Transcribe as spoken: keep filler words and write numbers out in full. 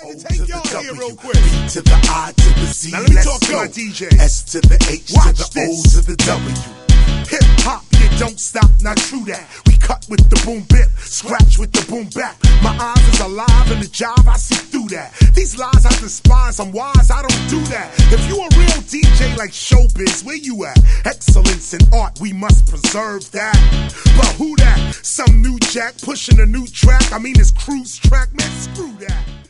O to take the y'all here W, real quick. B to the I to the Z. Now let me Let's talk to go. my D J. S to the H Watch to the this. O to the W. Hip hop, you don't stop, not true that. We cut with the boom bip, scratch with the boom bap. My eyes is alive and the job, I see through that. These lies I despise, I'm wise, I don't do that. If you a real D J like Showbiz, where you at? Excellence in art, we must preserve that. But who that? Some new jack pushing a new track, I mean it's cruise track, man, screw that.